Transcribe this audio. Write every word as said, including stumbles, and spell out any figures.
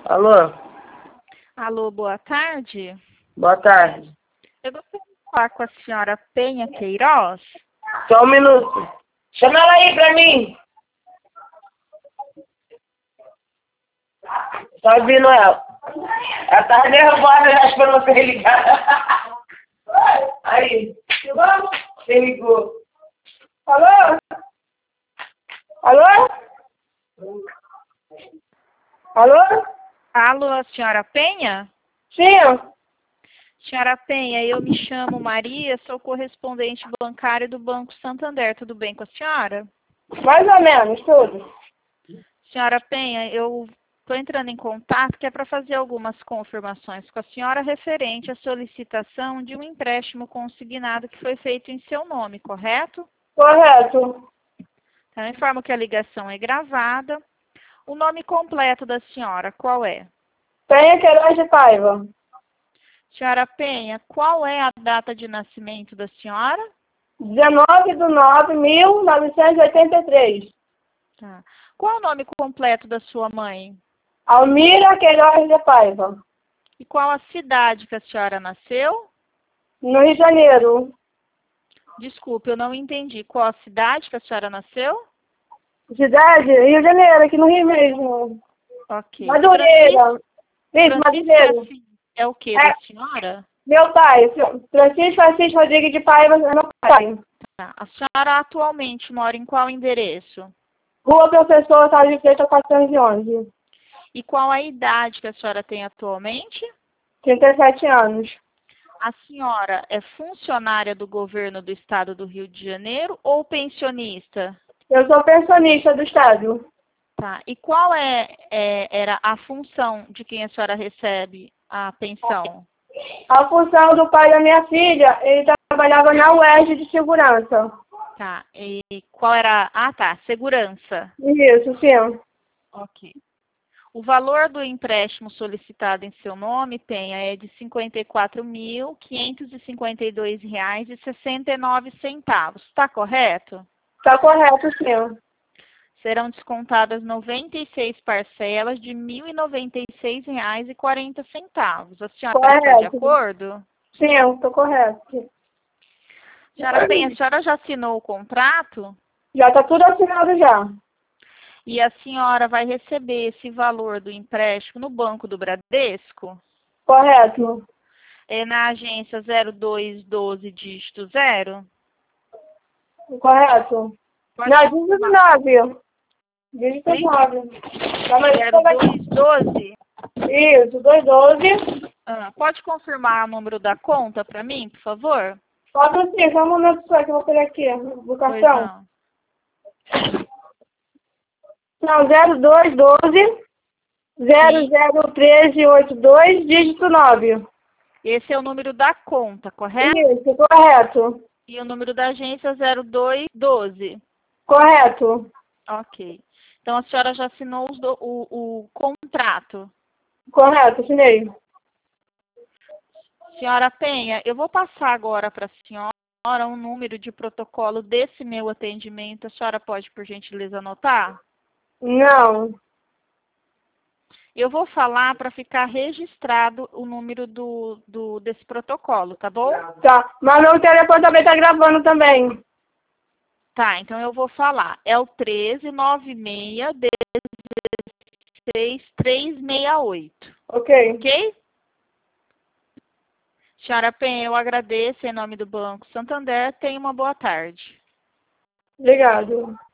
Alô? Alô, boa tarde. Boa tarde. Eu gostaria de falar com a senhora Penha Queiroz. Só um minuto. Chama ela aí pra mim. Tá ouvindo ela? Ela tá nervosa já esperando você ligar. Aí. Quem ligou? Alô? Alô? Alô? Alô, a senhora Penha? Sim. Senhora Penha, eu me chamo Maria, sou correspondente bancária do Banco Santander. Tudo bem com a senhora? Mais ou menos, tudo. Senhora Penha, eu estou entrando em contato que é para fazer algumas confirmações com a senhora referente à solicitação de um empréstimo consignado que foi feito em seu nome, correto? Correto. Então, eu informo que a ligação é gravada. O nome completo da senhora, qual é? Penha Queiroz de Paiva. Senhora Penha, qual é a data de nascimento da senhora? dezenove de nove de mil novecentos e oitenta e três. Tá. Qual é o nome completo da sua mãe? Almira Queiroz de Paiva. E qual a cidade que a senhora nasceu? No Rio de Janeiro. Desculpe, eu não entendi. Qual a cidade que a senhora nasceu? Cidade? Rio de Janeiro, aqui no Rio mesmo. Ok. Madureira. Isso, Francisco Madureira. é o que É. da senhora? Meu pai, Francisco Francisco Rodrigues de Paiva, é meu pai. Tá. A senhora atualmente mora em qual endereço? Rua Professor Otávio de Freitas, quatrocentos e onze. E qual a idade que a senhora tem atualmente? trinta e sete anos. A senhora é funcionária do governo do estado do Rio de Janeiro ou pensionista? Eu sou pensionista do Estado. Tá. E qual é, é, era a função de quem a senhora recebe a pensão? A função do pai da minha filha, ele trabalhava na U E R J de segurança. Tá. E qual era? Ah, tá. Segurança. Isso, sim. Ok. O valor do empréstimo solicitado em seu nome, Penha, é de cinquenta e quatro mil, quinhentos e cinquenta e dois reais e sessenta e nove centavos. Está correto? Está correto, sim. Serão descontadas noventa e seis parcelas de mil e noventa e seis reais e quarenta centavos. A senhora está de Correto. acordo? Sim, estou correto. Senhora Penha, a senhora já assinou o contrato? Já está tudo assinado já. E a senhora vai receber esse valor do empréstimo no Banco do Bradesco? Correto. É na agência zero dois doze, dígito zero? Correto. Pode Não, dígito nove. Dígito Sim? nove. Calma aí, zero dois doze? isso, dois doze. Ah, pode confirmar o número da conta para mim, por favor? Quatro sim, só um momento só que eu vou pegar aqui o Pois cartão. não. Não, zero dois doze, zero zero treze oitenta e dois, dígito nove. Esse é o número da conta, correto? Isso, correto. E o número da agência zero dois doze. Correto. Ok. Então a senhora já assinou os do- o, o contrato. Correto, assinei. Senhora Penha, eu vou passar agora para a senhora um número de protocolo desse meu atendimento. A senhora pode, por gentileza, anotar? Não. Eu vou falar para ficar registrado o número do, do, desse protocolo, tá bom? Tá. Mas meu telefone também tá gravando também. Tá, então eu vou falar. É o treze nove seis dezesseis três seis oito. Ok. Ok? Senhora Penha, eu agradeço em nome do Banco Santander. Tenha uma boa tarde. Obrigado.